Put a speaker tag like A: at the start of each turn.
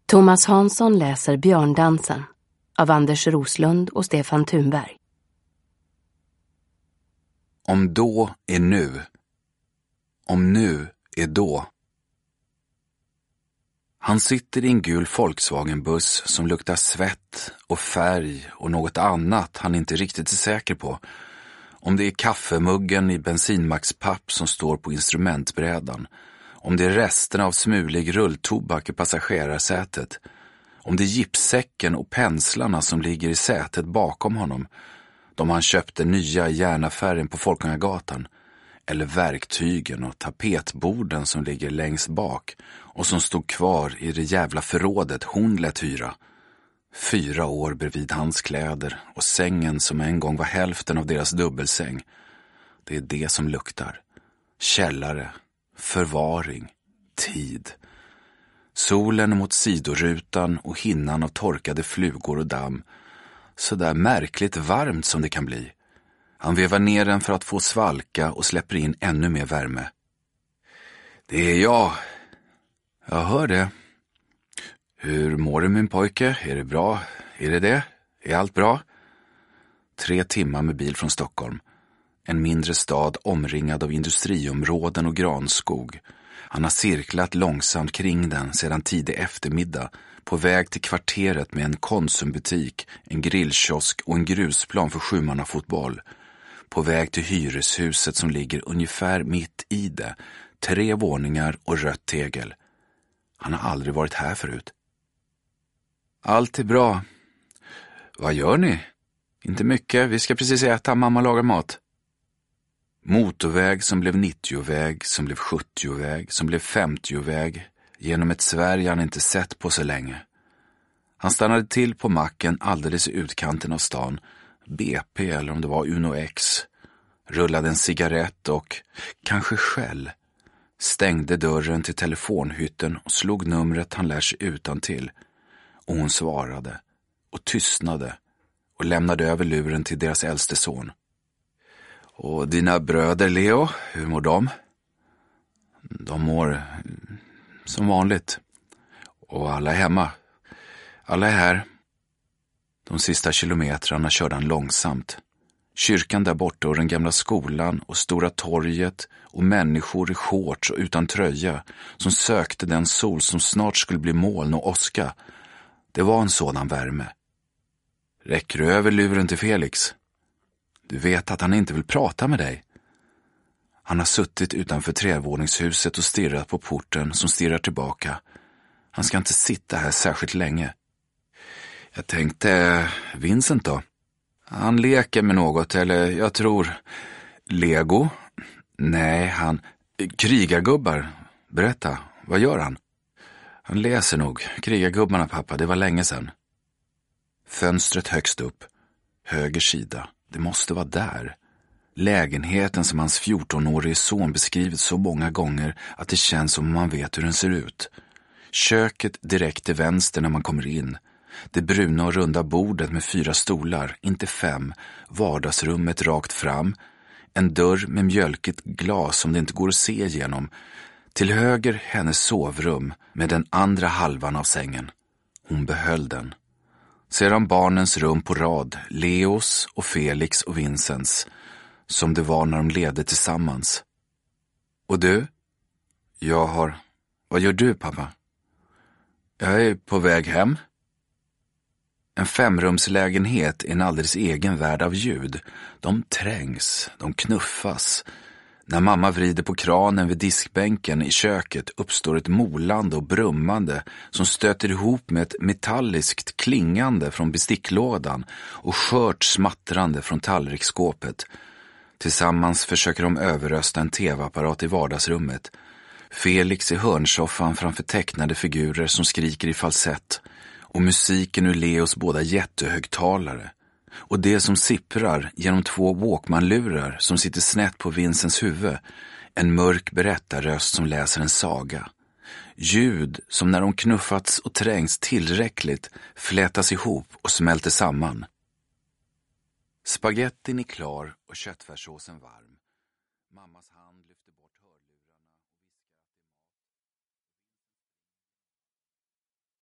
A: Thomas Hansson läser Björndansen av Anders Roslund och Stefan Thunberg.
B: Om då är nu. Om nu är då. Han sitter i en gul Volkswagen-buss som luktar svett och färg och något annat han inte riktigt är säker på. Om det är kaffemuggen i bensinmaxpapp som står på instrumentbrädan. Om det är resterna av smulig rulltobak i passagerarsätet. Om det är gipssäcken och penslarna som ligger i sätet bakom honom. De han köpte nya i järnaffären på Folkungagatan. Eller verktygen och tapetborden som ligger längst bak och som stod kvar i det jävla förrådet hon lät hyra. 4 år bredvid hans kläder och sängen som en gång var hälften av deras dubbelsäng. Det är det som luktar. Källare, förvaring, tid. Solen mot sidorutan och hinnan av torkade flugor och damm. Så där märkligt varmt som det kan bli. Han vevar ner den för att få svalka och släpper in ännu mer värme. Det är jag. Jag hör det. Hur mår du min pojke? Är det bra? Är det det? Är allt bra? 3 timmar med bil från Stockholm. En mindre stad omringad av industriområden och granskog. Han har cirklat långsamt kring den sedan tidig eftermiddag på väg till kvarteret med en konsumbutik, en grillkiosk och en grusplan för sjumannafotboll. På väg till hyreshuset som ligger ungefär mitt i det. 3 våningar och rött tegel. Han har aldrig varit här förut. Allt är bra. Vad gör ni? Inte mycket, vi ska precis äta, mamma lagar mat. Motorväg som blev 90-väg, som blev 70-väg, som blev 50-väg. Genom ett Sverige han inte sett på så länge. Han stannade till på macken alldeles i utkanten av stan. BP eller om det var Uno X. Rullade en cigarett och, kanske skäll. Stängde dörren till telefonhytten och slog numret han lär sig utan till. Och hon svarade och tystnade och lämnade över luren till deras äldste son. Och dina bröder, Leo, hur mår de? De mår som vanligt. Och alla är hemma. Alla är här. De sista kilometrarna körde han långsamt. Kyrkan där borta och den gamla skolan och stora torget och människor i shorts och utan tröja som sökte den sol som snart skulle bli moln och åska. Det var en sådan värme. Räcker du över luren till Felix? Du vet att han inte vill prata med dig. Han har suttit utanför trevåningshuset och stirrat på porten som stirrar tillbaka. Han ska inte sitta här särskilt länge. Jag tänkte, Vincent då? Han leker med något, eller jag tror... Lego? Nej, han... Krigargubbar. Berätta, vad gör han? Han läser nog. Krigargubbarna, pappa, det var länge sedan. Fönstret högst upp. Höger sida. Det måste vara där. Lägenheten som hans 14-årige son beskrivit så många gånger att det känns som om man vet hur den ser ut. Köket direkt till vänster när man kommer in. Det bruna och runda bordet med 4 stolar, inte 5. Vardagsrummet rakt fram. En dörr med mjölkigt glas som det inte går att se igenom. Till höger hennes sovrum med den andra halvan av sängen. Hon behöll den. Sedan barnens rum på rad, Leos och Felix och Vincents, som det var när de levde tillsammans. Och du? Vad gör du, pappa? Jag är på väg hem. En 5-rumslägenhet är en alldeles egen värld av ljud. De trängs, de knuffas. När mamma vrider på kranen vid diskbänken i köket uppstår ett molande och brummande som stöter ihop med ett metalliskt klingande från besticklådan och skört smattrande från tallriksskåpet. Tillsammans försöker de överrösta en tv-apparat i vardagsrummet. Felix i hörnsoffan framför tecknade figurer som skriker i falsett. Och musiken ur Leos båda jättehögtalare. Och det som sipprar genom 2 Walkman-lurar som sitter snett på Vincents huvud. En mörk berättarröst som läser en saga. Ljud som när de knuffats och trängts tillräckligt flätas ihop och smälter samman. Spagettin är klar och köttfärssåsen varm. Mammas